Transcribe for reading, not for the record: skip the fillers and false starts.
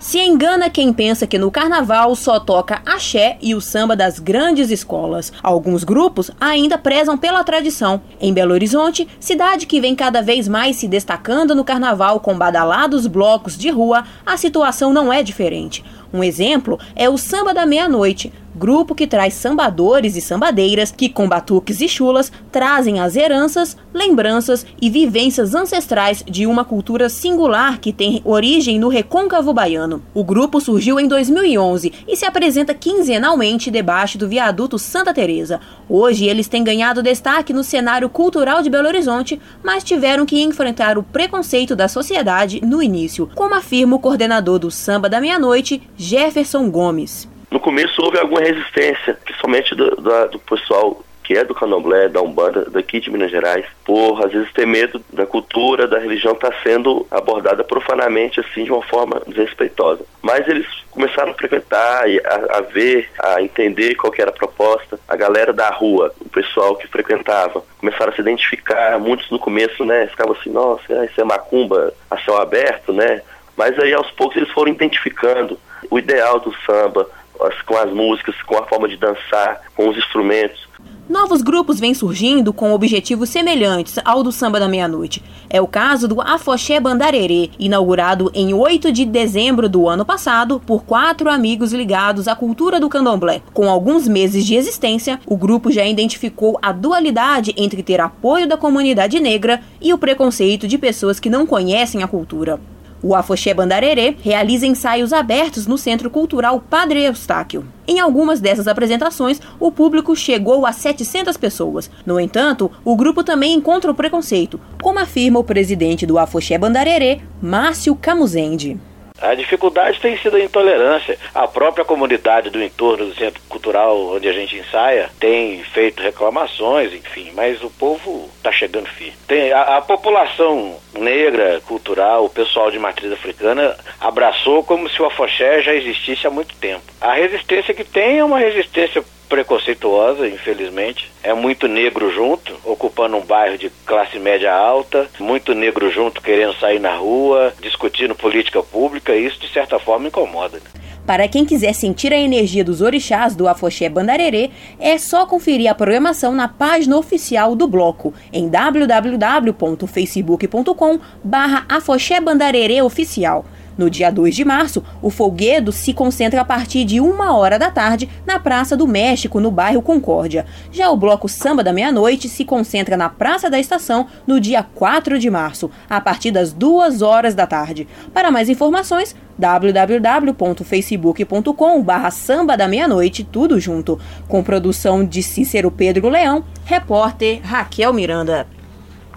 Se engana quem pensa que no carnaval só toca axé e o samba das grandes escolas. Alguns grupos ainda prezam pela tradição. Em Belo Horizonte, cidade que vem cada vez mais se destacando no carnaval com badalados blocos de rua, a situação não é diferente. Um exemplo é o Samba da Meia-Noite, grupo que traz sambadores e sambadeiras que, com batuques e chulas, trazem as heranças, lembranças e vivências ancestrais de uma cultura singular que tem origem no recôncavo baiano. O grupo surgiu em 2011 e se apresenta quinzenalmente debaixo do viaduto Santa Teresa. Hoje eles têm ganhado destaque no cenário cultural de Belo Horizonte, mas tiveram que enfrentar o preconceito da sociedade no início, como afirma o coordenador do Samba da Meia-Noite, Jefferson Gomes. No começo houve alguma resistência, principalmente do pessoal que é do candomblé, da Umbanda, daqui de Minas Gerais, por às vezes ter medo da cultura, da religião estar sendo abordada profanamente, assim, de uma forma desrespeitosa. Mas eles começaram a frequentar, a ver, a entender qual que era a proposta. A galera da rua, o pessoal que frequentava, começaram a se identificar. Muitos no começo, né, ficavam assim, nossa, isso é macumba a céu aberto, né? Mas aí aos poucos eles foram identificando o ideal do samba, com as músicas, com a forma de dançar, com os instrumentos. Novos grupos vêm surgindo com objetivos semelhantes ao do Samba da Meia-Noite. É o caso do Afoxé Bandarerê, inaugurado em 8 de dezembro do ano passado por 4 amigos ligados à cultura do candomblé. Com alguns meses de existência, o grupo já identificou a dualidade entre ter apoio da comunidade negra e o preconceito de pessoas que não conhecem a cultura. O Afoxé Bandarerê realiza ensaios abertos no Centro Cultural Padre Eustáquio. Em algumas dessas apresentações, o público chegou a 700 pessoas. No entanto, o grupo também encontra o preconceito, como afirma o presidente do Afoxé Bandarerê, Márcio Camuzende. A dificuldade tem sido a intolerância. A própria comunidade do entorno do centro cultural onde a gente ensaia tem feito reclamações, enfim, mas o povo está chegando firme. A população negra, cultural, o pessoal de matriz africana abraçou como se o afoxé já existisse há muito tempo. A resistência que tem é uma resistência preconceituosa, infelizmente. É muito negro junto, ocupando um bairro de classe média alta, muito negro junto querendo sair na rua, discutindo política pública, e isso de certa forma incomoda. Para quem quiser sentir a energia dos orixás do Afoxé Bandarerê, é só conferir a programação na página oficial do bloco, em www.facebook.com/Afoxé Bandarerê Oficial. No dia 2 de março, o folguedo se concentra a partir de 1h da tarde na Praça do México, no bairro Concórdia. Já o bloco Samba da Meia-Noite se concentra na Praça da Estação no dia 4 de março, a partir das 2h da tarde. Para mais informações, www.facebook.com/Samba da Meia-Noite, tudo junto. Com produção de Cícero Pedro Leão, repórter Raquel Miranda.